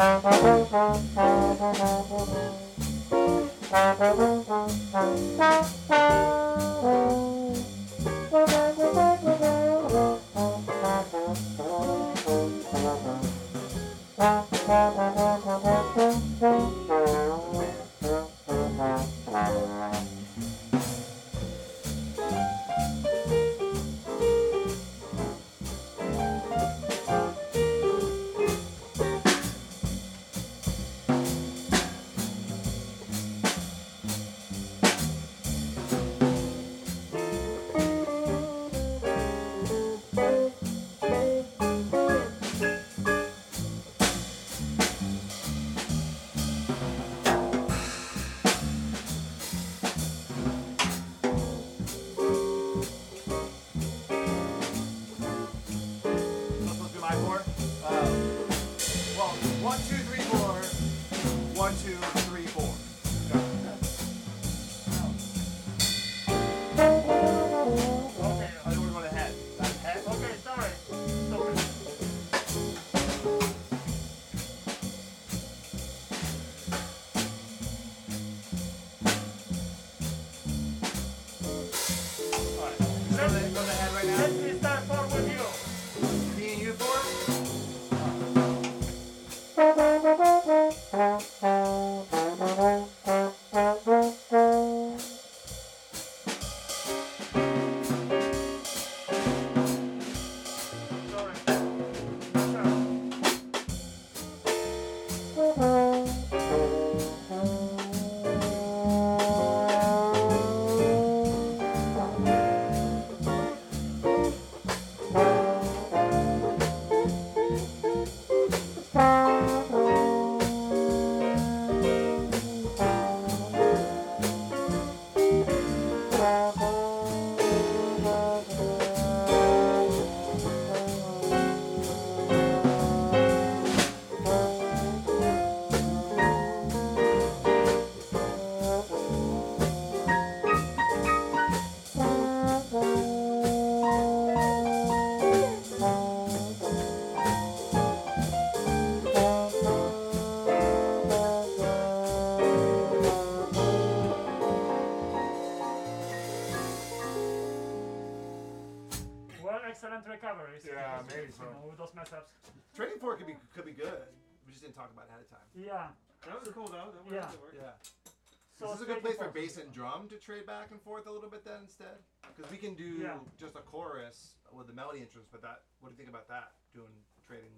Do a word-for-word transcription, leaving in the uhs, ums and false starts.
Excellent recoveries. Yeah, maybe so. You know, with those mess ups. Training for it could be could be good. We just didn't talk about it ahead of time. Yeah. That was cool though. That Yeah. worked. Yeah. So this is a good place for bass and drum to trade back and forth a little bit then instead. Because we can do yeah. just a chorus with the melody instruments, but that what do you think about that? Doing trading